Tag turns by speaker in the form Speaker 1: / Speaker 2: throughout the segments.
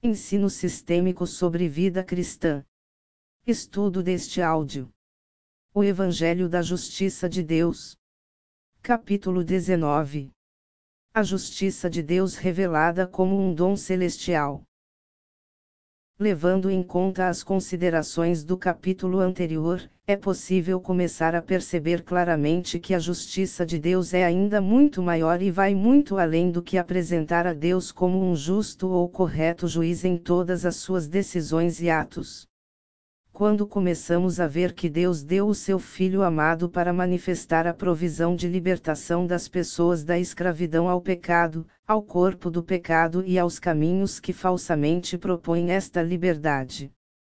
Speaker 1: Ensino sistêmico sobre vida cristã. Estudo deste áudio. O Evangelho da Justiça de Deus. Capítulo 19. A justiça de Deus revelada como um dom celestial. Levando em conta as considerações do capítulo anterior, é possível começar a perceber claramente que a justiça de Deus é ainda muito maior e vai muito além do que apresentar a Deus como um justo ou correto juiz em todas as suas decisões e atos. Quando começamos a ver que Deus deu o seu Filho amado para manifestar a provisão de libertação das pessoas da escravidão ao pecado, ao corpo do pecado e aos caminhos que falsamente propõem esta liberdade.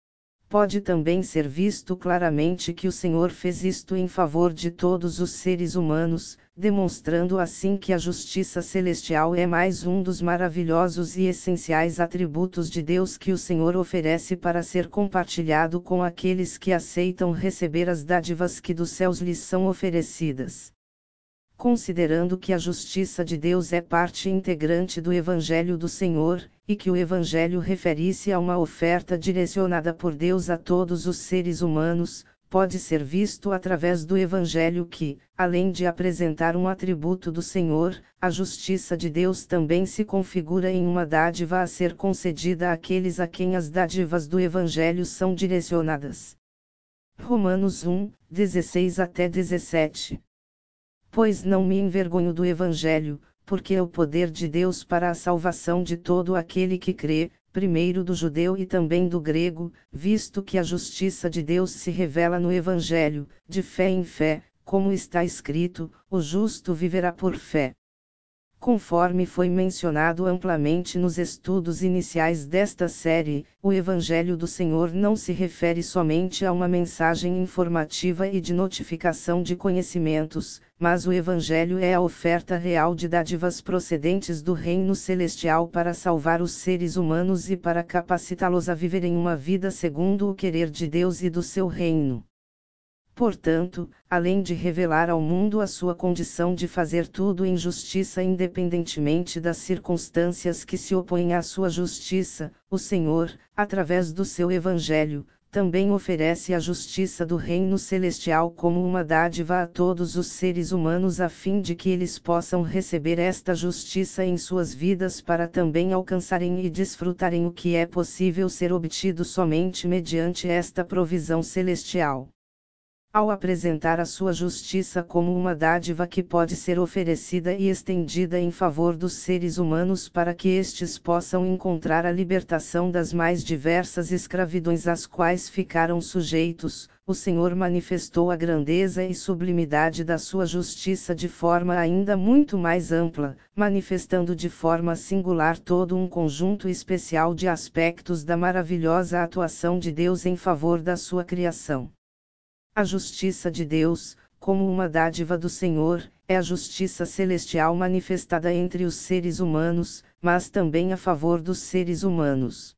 Speaker 1: Pode também ser visto claramente que o Senhor fez isto em favor de todos os seres humanos, demonstrando assim que a justiça celestial é mais um dos maravilhosos e essenciais atributos de Deus que o Senhor oferece para ser compartilhado com aqueles que aceitam receber as dádivas que dos céus lhes são oferecidas. Considerando que a justiça de Deus é parte integrante do Evangelho do Senhor, e que o Evangelho refere-se a uma oferta direcionada por Deus a todos os seres humanos, pode ser visto através do Evangelho que, além de apresentar um atributo do Senhor, a justiça de Deus também se configura em uma dádiva a ser concedida àqueles a quem as dádivas do Evangelho são direcionadas. Romanos 1, 16 até 17. Pois não me envergonho do Evangelho, porque é o poder de Deus para a salvação de todo aquele que crê, primeiro do judeu e também do grego, visto que a justiça de Deus se revela no Evangelho, de fé em fé, como está escrito, o justo viverá por fé. Conforme foi mencionado amplamente nos estudos iniciais desta série, o Evangelho do Senhor não se refere somente a uma mensagem informativa e de notificação de conhecimentos, mas o Evangelho é a oferta real de dádivas procedentes do Reino Celestial para salvar os seres humanos e para capacitá-los a viverem uma vida segundo o querer de Deus e do seu reino. Portanto, além de revelar ao mundo a sua condição de fazer tudo em justiça independentemente das circunstâncias que se opõem à sua justiça, o Senhor, através do seu Evangelho, também oferece a justiça do Reino Celestial como uma dádiva a todos os seres humanos a fim de que eles possam receber esta justiça em suas vidas para também alcançarem e desfrutarem o que é possível ser obtido somente mediante esta provisão celestial. Ao apresentar a sua justiça como uma dádiva que pode ser oferecida e estendida em favor dos seres humanos para que estes possam encontrar a libertação das mais diversas escravidões às quais ficaram sujeitos, o Senhor manifestou a grandeza e sublimidade da sua justiça de forma ainda muito mais ampla, manifestando de forma singular todo um conjunto especial de aspectos da maravilhosa atuação de Deus em favor da sua criação. A justiça de Deus, como uma dádiva do Senhor, é a justiça celestial manifestada entre os seres humanos, mas também a favor dos seres humanos.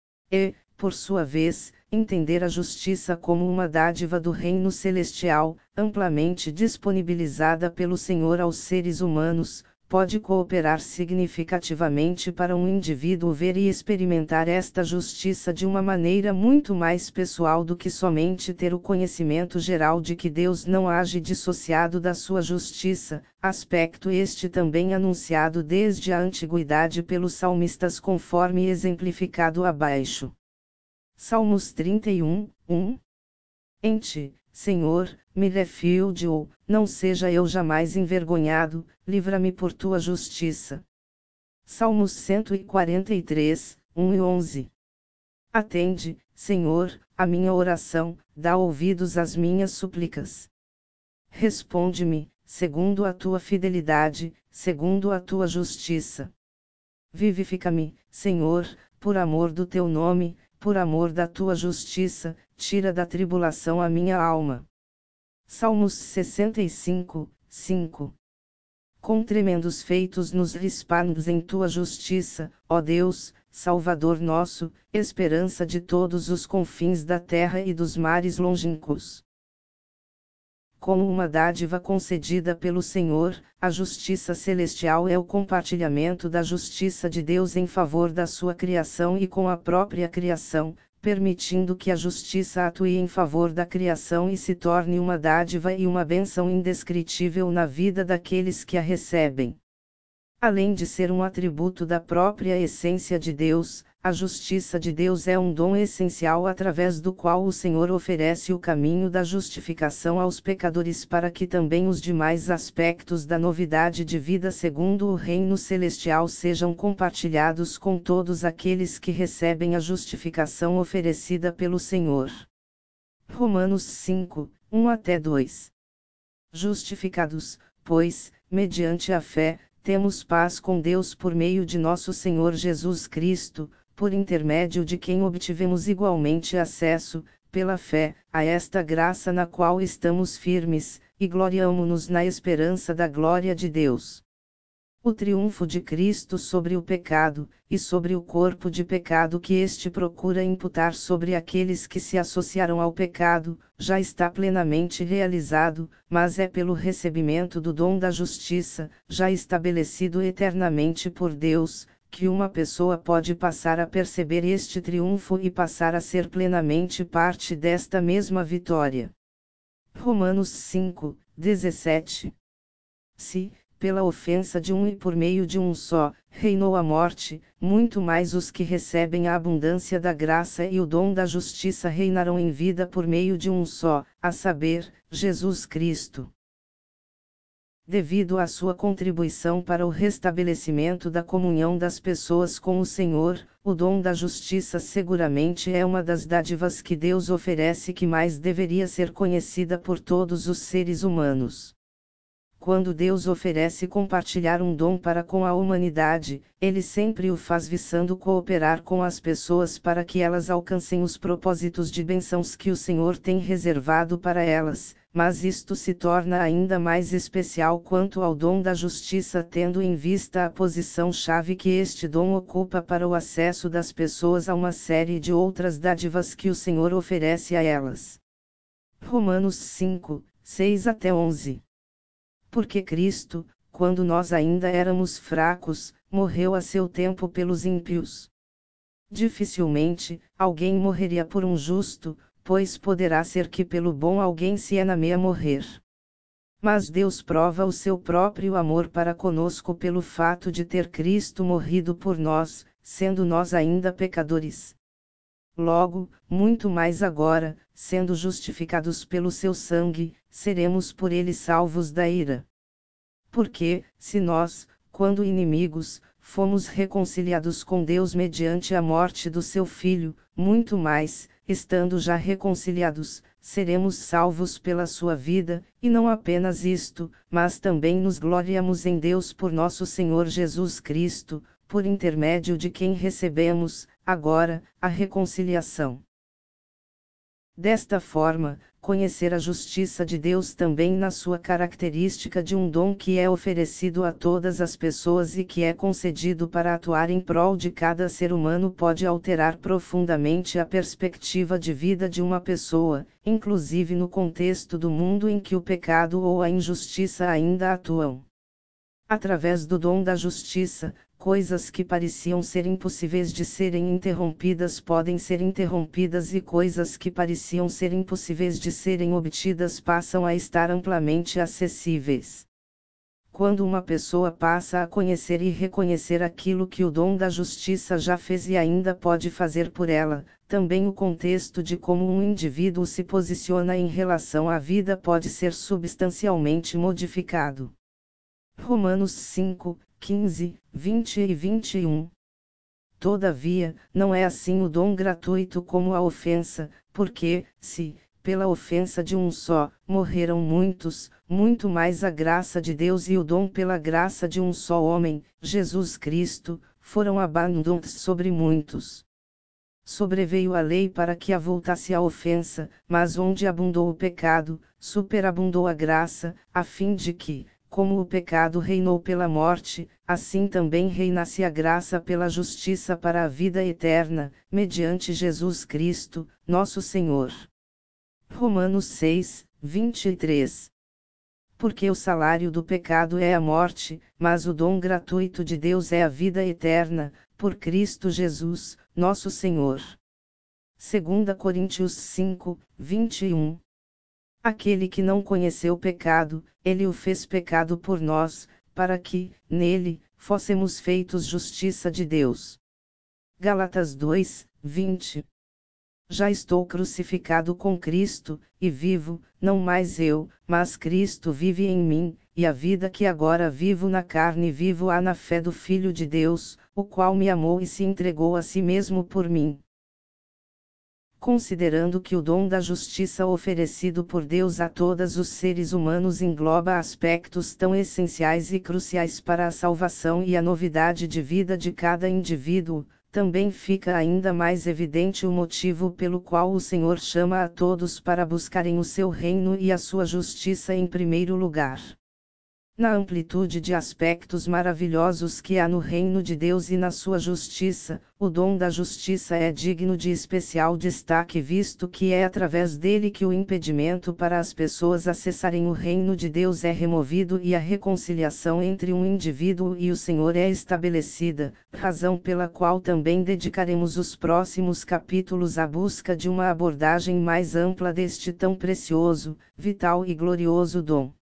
Speaker 1: E, por sua vez, entender a justiça como uma dádiva do reino celestial, amplamente disponibilizada pelo Senhor aos seres humanos, pode cooperar significativamente para um indivíduo ver e experimentar esta justiça de uma maneira muito mais pessoal do que somente ter o conhecimento geral de que Deus não age dissociado da sua justiça, aspecto este também anunciado desde a antiguidade pelos salmistas conforme exemplificado abaixo. Salmos 31, 1. Em ti, Senhor, me refúgio, não seja eu jamais envergonhado, livra-me por tua justiça. Salmos 143, 1 e 11. Atende, Senhor, a minha oração, dá ouvidos às minhas súplicas. Responde-me, segundo a tua fidelidade, segundo a tua justiça. Vivifica-me, Senhor, por amor do teu nome, por amor da tua justiça, tira da tribulação a minha alma. Salmos 65, 5. Com tremendos feitos nos respaldas em tua justiça, ó Deus, Salvador nosso, esperança de todos os confins da terra e dos mares longínquos. como uma dádiva concedida pelo Senhor. A justiça celestial é o compartilhamento da justiça de Deus em favor da sua criação e com a própria criação, permitindo que a justiça atue em favor da criação e se torne uma dádiva e uma bênção indescritível na vida daqueles que a recebem. Além de ser um atributo da própria essência de Deus, a justiça de Deus é um dom essencial através do qual o Senhor oferece o caminho da justificação aos pecadores para que também os demais aspectos da novidade de vida segundo o reino celestial sejam compartilhados com todos aqueles que recebem a justificação oferecida pelo Senhor. Romanos 5, 1-2. Justificados, pois, mediante a fé, temos paz com Deus por meio de nosso Senhor Jesus Cristo, por intermédio de quem obtivemos igualmente acesso, pela fé, a esta graça na qual estamos firmes, e gloriamo-nos na esperança da glória de Deus. O triunfo de Cristo sobre o pecado, e sobre o corpo de pecado que este procura imputar sobre aqueles que se associaram ao pecado, já está plenamente realizado, mas é pelo recebimento do dom da justiça, já estabelecido eternamente por Deus, que uma pessoa pode passar a perceber este triunfo e passar a ser plenamente parte desta mesma vitória. Romanos 5, 17. Se, pela ofensa de um e por meio de um só, reinou a morte, muito mais os que recebem a abundância da graça e o dom da justiça reinarão em vida por meio de um só, a saber, Jesus Cristo. Devido à sua contribuição para o restabelecimento da comunhão das pessoas com o Senhor, o dom da justiça seguramente é uma das dádivas que Deus oferece que mais deveria ser conhecida por todos os seres humanos. Quando Deus oferece compartilhar um dom para com a humanidade, Ele sempre o faz visando cooperar com as pessoas para que elas alcancem os propósitos de bênçãos que o Senhor tem reservado para elas, mas isto se torna ainda mais especial quanto ao dom da justiça, tendo em vista a posição-chave que este dom ocupa para o acesso das pessoas a uma série de outras dádivas que o Senhor oferece a elas. Romanos 5, 6-11. Porque Cristo, quando nós ainda éramos fracos, morreu a seu tempo pelos ímpios. Dificilmente, alguém morreria por um justo, pois poderá ser que pelo bom alguém se enameia morrer. Mas Deus prova o seu próprio amor para conosco pelo fato de ter Cristo morrido por nós, sendo nós ainda pecadores. Logo, muito mais agora, sendo justificados pelo seu sangue, seremos por ele salvos da ira. Porque, se nós, quando inimigos, fomos reconciliados com Deus mediante a morte do seu Filho, muito mais, estando já reconciliados, seremos salvos pela sua vida, e não apenas isto, mas também nos gloriamos em Deus por nosso Senhor Jesus Cristo, por intermédio de quem recebemos, agora, a reconciliação. Desta forma, conhecer a justiça de Deus também na sua característica de um dom que é oferecido a todas as pessoas e que é concedido para atuar em prol de cada ser humano pode alterar profundamente a perspectiva de vida de uma pessoa, inclusive no contexto do mundo em que o pecado ou a injustiça ainda atuam. Através do dom da justiça, coisas que pareciam ser impossíveis de serem interrompidas podem ser interrompidas e coisas que pareciam ser impossíveis de serem obtidas passam a estar amplamente acessíveis. Quando uma pessoa passa a conhecer e reconhecer aquilo que o dom da justiça já fez e ainda pode fazer por ela, também o contexto de como um indivíduo se posiciona em relação à vida pode ser substancialmente modificado. Romanos 5, 15, 20 e 21. Todavia, não é assim o dom gratuito como a ofensa, porque, se, pela ofensa de um só, morreram muitos, muito mais a graça de Deus e o dom pela graça de um só homem, Jesus Cristo, foram abundantes sobre muitos. Sobreveio a lei para que avultasse a ofensa, mas onde abundou o pecado, superabundou a graça, a fim de que, como o pecado reinou pela morte, assim também reinasse a graça pela justiça para a vida eterna, mediante Jesus Cristo, nosso Senhor. Romanos 6, 23. Porque o salário do pecado é a morte, mas o dom gratuito de Deus é a vida eterna, por Cristo Jesus, nosso Senhor. 2 Coríntios 5, 21. Aquele que não conheceu o pecado, ele o fez pecado por nós, para que, nele, fôssemos feitos justiça de Deus. Gálatas 2, 20. Já estou crucificado com Cristo, e vivo, não mais eu, mas Cristo vive em mim, e a vida que agora vivo na carne vivo-a na fé do Filho de Deus, o qual me amou e se entregou a si mesmo por mim. Considerando que o dom da justiça oferecido por Deus a todos os seres humanos engloba aspectos tão essenciais e cruciais para a salvação e a novidade de vida de cada indivíduo, também fica ainda mais evidente o motivo pelo qual o Senhor chama a todos para buscarem o seu reino e a sua justiça em primeiro lugar. Na amplitude de aspectos maravilhosos que há no reino de Deus e na sua justiça, o dom da justiça é digno de especial destaque, visto que é através dele que o impedimento para as pessoas acessarem o reino de Deus é removido e a reconciliação entre um indivíduo e o Senhor é estabelecida, razão pela qual também dedicaremos os próximos capítulos à busca de uma abordagem mais ampla deste tão precioso, vital e glorioso dom.